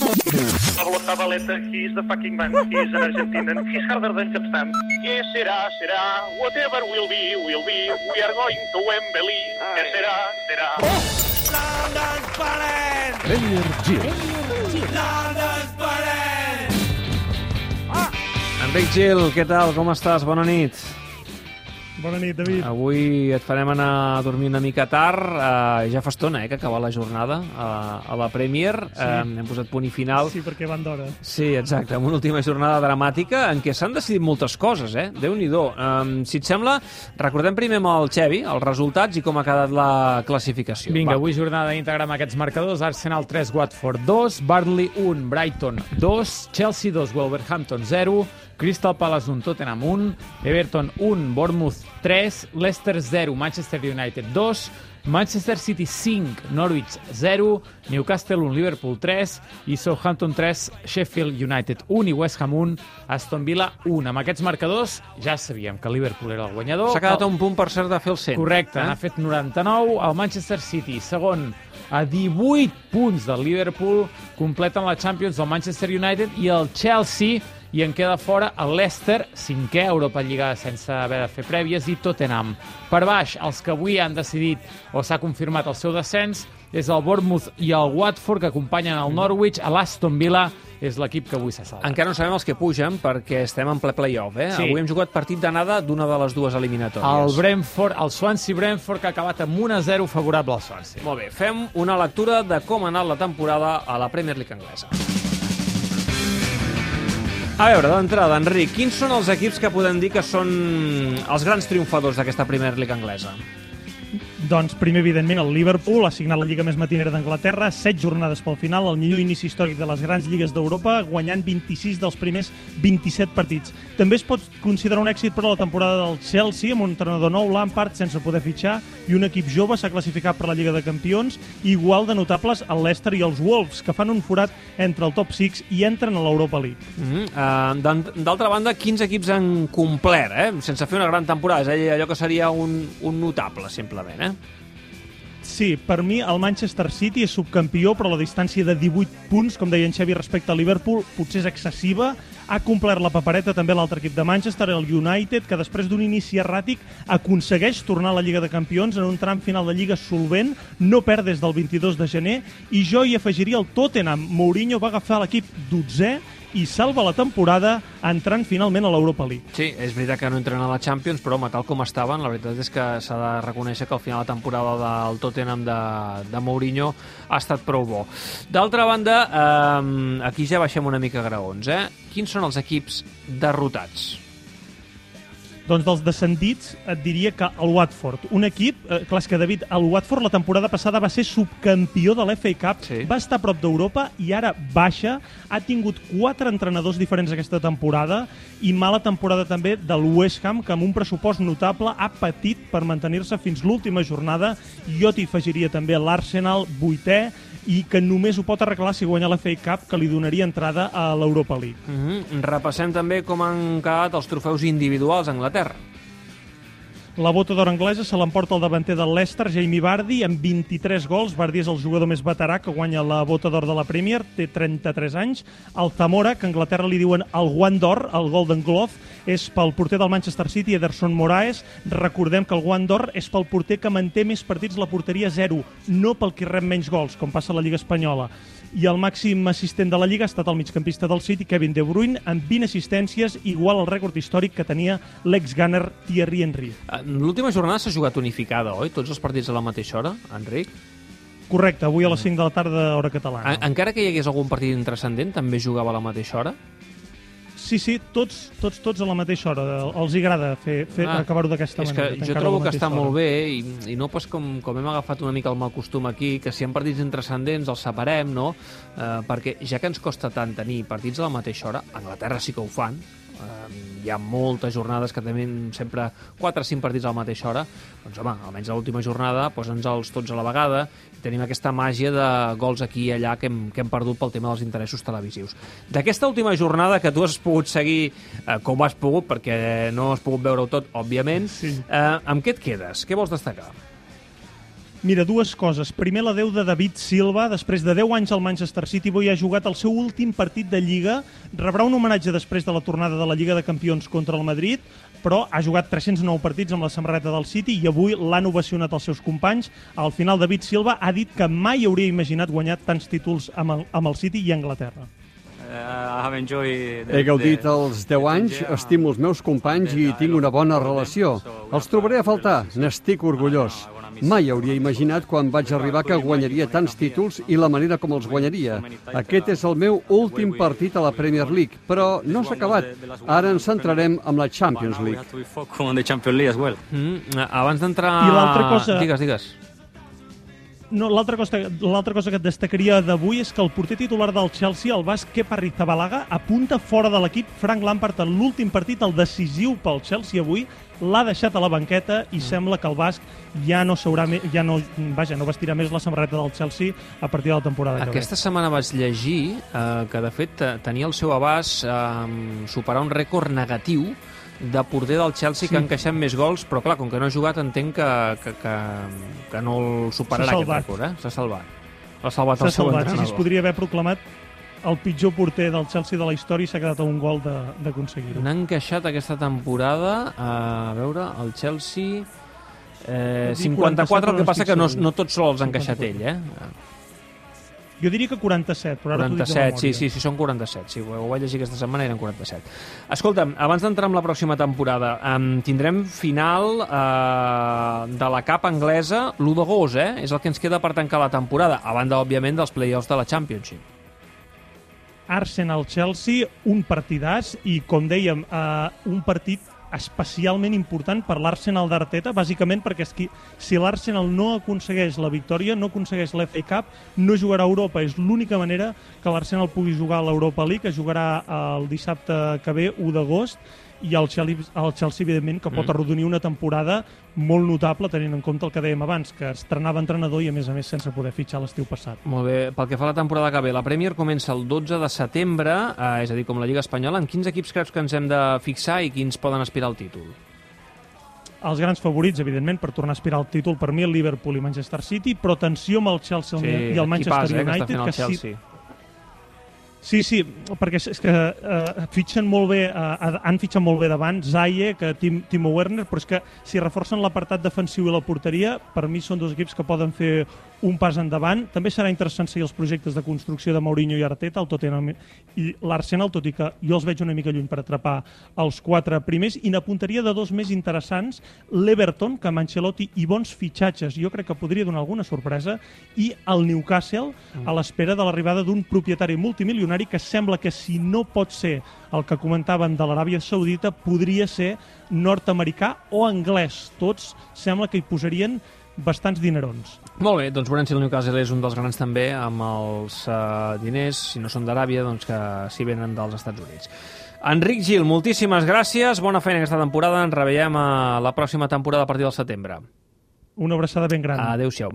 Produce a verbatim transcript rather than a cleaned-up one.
Pablo Zabaleta, he's the fucking man. He's an Argentinian. He's harder than Capstan. Yes, será, será. Whatever will be, will be. We are going to Wembley. Yes, será, será. London's Ballet! Premier Gil. London's Ballet! Enric Gil, què tal? Com estàs? Bona nit. Bona nit, David. Avui et farem anar a dormir una mica tard. Uh, ja fa estona, eh, que acaba la jornada uh, a la Premier. Sí. Uh, hem posat punt i final. Sí, perquè van d'hora. Sí, exacte. Amb una última jornada dramàtica en què s'han decidit moltes coses, eh? Déu-n'hi-do. Um, si et sembla, recordem primer amb el Xevi els resultats i com ha quedat la classificació. Vinga, Va. avui jornada íntegra amb aquests marcadors. Arsenal tres, Watford dos, Burnley un, Brighton dos, Chelsea dos, Wolverhampton zero, Crystal Palace un, Tottenham un, Everton un, Bournemouth tres, Leicester zero, Manchester United dos, Manchester City cinc, Norwich zero, Newcastle un, Liverpool tres i Southampton tres, Sheffield United un i West Ham un, Aston Villa un. Amb aquests marcadors ja sabíem que Liverpool era el guanyador. S'ha quedat a un punt, per cert, de fer el cent. Correcte, eh? n'ha fet noranta-nou. El Manchester City, segon, a divuit punts del Liverpool, completen la Champions del Manchester United i el Chelsea, i en queda fora el Leicester, cinquè, Europa Lliga sense haver de fer prèvies, i Tottenham. Per baix, els que avui han decidit o s'ha confirmat el seu descens és el Bournemouth i el Watford, que acompanyen el Norwich. A l'Aston Villa és l'equip que avui s'ha salvat. Encara no sabem els que pugen perquè estem en ple play-off, eh? Sí. Avui hem jugat partit d'anada d'una de les dues eliminatòries. El Brentford, el Swansea-Brentford, que ha acabat amb un a zero favorable al Swansea. Molt bé, fem una lectura de com ha anat la temporada a la Premier League anglesa. A veure, d'entrada, Enric, quins són els equips que podem dir que són els grans triomfadors d'aquesta Premier League anglesa? Doncs, primer, evidentment, el Liverpool ha signat la lliga més matinera d'Anglaterra, set jornades pel final, el millor inici històric de les grans lligues d'Europa, guanyant vint-i-sis dels primers vint-i-set partits. També es pot considerar un èxit per a la temporada del Chelsea, amb un entrenador nou, Lampard, sense poder fitxar, i un equip jove s'ha classificat per la Lliga de Campions, igual de notables el Leicester i els Wolves, que fan un forat entre el top sis i entren a l'Europa League. Mm-hmm. uh, D'altra banda, quins equips han complert, eh? Sense fer una gran temporada, és allò que seria un, un notable, simplement, eh? Sí, per mi el Manchester City és subcampió, però la distància de divuit punts, com deia en Xavi, respecte al Liverpool, potser és excessiva. Ha complert la papereta també l'altre equip de Manchester, el United, que després d'un inici erràtic aconsegueix tornar a la Lliga de Campions en un tram final de Lliga solvent, no perd des del vint-i-dos de gener, i jo hi afegiria el Tottenham. Mourinho va agafar l'equip dotzè i salva la temporada entrant finalment a l'Europa League. Sí, és veritat que no entren a la Champions, però home, tal com estaven, la veritat és que s'ha de reconèixer que al final la temporada del Tottenham de, de Mourinho ha estat prou bo. D'altra banda, eh, aquí ja baixem una mica graons, eh? Quins són els equips derrotats? Doncs dels descendits et diria que el Watford, un equip, eh, clar, és que David, el Watford la temporada passada va ser subcampió de l'F A Cup, sí. Va estar a prop d'Europa i ara baixa, ha tingut quatre entrenadors diferents aquesta temporada i mala temporada també del West Ham, que amb un pressupost notable ha patit per mantenir-se fins l'última jornada. Jo t'hi afegiria també l'Arsenal, vuitè, i que només ho pot arreglar si guanya l'F A Cup, que li donaria entrada a l'Europa League. Mm-hmm. Repassem també com han quedat els trofeus individuals a Anglaterra. La bota d'or anglesa se l'emporta el davanter del Leicester, Jamie Vardy, amb vint-i-tres gols. Vardy és el jugador més veterà que guanya la bota d'or de la Premier, té trenta-tres anys. El Zamora, que a Anglaterra li diuen el guant d'or, el Golden Glove, és pel porter del Manchester City, Ederson Moraes. Recordem que el guant d'or és pel porter que manté més partits a la porteria zero, no pel que rep menys gols, com passa a la Lliga Espanyola. I el màxim assistent de la Lliga ha estat el migcampista del City, Kevin De Bruyne, amb vint assistències, igual al rècord històric que tenia l'ex-gunner Thierry Henry. L'última jornada s'ha jugat unificada, oi? Tots els partits a la mateixa hora, Enric? Correcte, avui a les cinc de la tarda, hora catalana. En, encara que hi hagués algun partit intranscendent, també jugava a la mateixa hora? Sí, sí, tots, tots, tots a la mateixa hora. Els hi agrada fer, fer, ah, acabar-ho d'aquesta manera. És que jo trobo que està hora. Molt bé, i, i no pas com, com hem agafat una mica el mal costum aquí, que si hi ha partits intranscendents els separem, no? Eh, perquè ja que ens costa tant tenir partits a la mateixa hora, a Anglaterra sí que ho fan, Uh, hi ha moltes jornades que tenen sempre quatre o cinc partits a la mateixa hora, doncs home, almenys a l'última jornada posa'ns-els tots a la vegada i tenim aquesta màgia de gols aquí i allà que hem, que hem perdut pel tema dels interessos televisius. D'aquesta última jornada que tu has pogut seguir uh, com has pogut, perquè no has pogut veure-ho tot, òbviament, sí. uh, amb què et quedes? Què vols destacar? Mira, dues coses. Primer, l'adeu de David Silva. Després de deu anys al Manchester City, avui ha jugat el seu últim partit de Lliga. Rebrà un homenatge després de la tornada de la Lliga de Campions contra el Madrid, però ha jugat tres-cents nou partits amb la samarreta del City i avui l'han ovacionat els seus companys. Al final, David Silva ha dit que mai hauria imaginat guanyar tants títols amb el, amb el City i Anglaterra. He gaudit els deu anys, estimo els meus companys i tinc una bona relació. Els trobaré a faltar, n'estic orgullós. Mai hauria imaginat quan vaig arribar que guanyaria tants títols i la manera com els guanyaria. Aquest és el meu últim partit a la Premier League, però no s'ha acabat. Ara ens centrarem en la Champions League. Mm, abans d'entrar... I l'altra cosa... Digues, digues. No, l'altra cosa, l'altra cosa que et destacaria d'avui és que el porter titular del Chelsea, el basc Kepa Arrizabalaga, apunta fora de l'equip. Frank Lampard, en l'últim partit, el decisiu pel Chelsea avui, l'ha deixat a la banqueta i mm. sembla que el basc ja no s'haurà ja no, vaja, no vestirà més la samarreta del Chelsea a partir de la temporada que ve. Aquesta setmana vaig llegir eh, que, de fet, tenia el seu abast eh, superar un rècord negatiu de porter del Chelsea sí. que ha encaixat més gols, però clar, com que no ha jugat entenc que, que, que, que no el superarà aquest rècord, eh? S'ha salvat. S'ha salvat el seu entrenador. Sí, sí, es podria haver proclamat el pitjor porter del Chelsea de la història i s'ha quedat a un gol d'aconseguir-ho. N'ha encaixat aquesta temporada, a veure, el Chelsea... Eh, cinquanta-quatre, el que passa que no, no tots sols ha encaixat ell, eh? Jo diria que quaranta-set, però ara quaranta-set, sí, sí, sí, són quaranta-set. Sí, ho vaig llegir aquesta setmana, eren quaranta-set. Escolta'm, abans d'entrar en la pròxima temporada, um, tindrem final uh, de la Cup anglesa l'u d'agost, eh? És el que ens queda per tancar la temporada, a banda, òbviament, dels play-offs de la Championship. Arsenal-Chelsea, un partidàs i, com dèiem, uh, un partit especialment important per l'Arsenal d'Arteta, bàsicament perquè si l'Arsenal no aconsegueix la victòria, no aconsegueix l'F A Cup, no jugarà a Europa. És l'única manera que l'Arsenal pugui jugar a l'Europa League, que jugarà el dissabte que ve, u d'agost, i el Chelsea, el Chelsea evidentment, que pot arrodonir una temporada molt notable, tenint en compte el que dèiem abans, que estrenava entrenador i, a més a més, sense poder fitxar l'estiu passat. Molt bé. Pel que fa a la temporada que ve, la Premier comença el dotze de setembre, eh, és a dir, com la Lliga Espanyola. En quins equips creus que ens hem de fixar i quins poden aspirar al títol? Els grans favorits, evidentment, per tornar a aspirar al títol, per mi el Liverpool i Manchester City, però atenció amb el Chelsea sí, i el Manchester eh, United, que, que, que sí... Sí, sí, perquè és que uh, fitxen molt bé, uh, han fitxat molt bé davant Zaye, que Tim, Timo Werner, però és que si reforcen l'apartat defensiu i la porteria, per mi són dos equips que poden fer un pas endavant. També serà interessant seguir els projectes de construcció de Mourinho i Arteta, el Tottenham i l'Arsenal, tot i que jo els veig una mica lluny per atrapar els quatre primers, i n'apuntaria de dos més interessants, l'Everton, que amb Ancelotti i bons fitxatges jo crec que podria donar alguna sorpresa, i el Newcastle, a l'espera de l'arribada d'un propietari multimilionari que sembla que, si no pot ser el que comentaven de l'Aràbia Saudita, podria ser nord-americà o anglès. Tots sembla que hi posarien bastants dinerons. Molt bé, doncs veurem si el Newcastle és un dels grans també amb els uh, diners, si no són d'Aràbia, doncs que si venen dels Estats Units. Enric Gil, moltíssimes gràcies, bona feina aquesta temporada, ens reveiem a la pròxima temporada a partir del setembre. Una abraçada ben gran. Adéu-siau.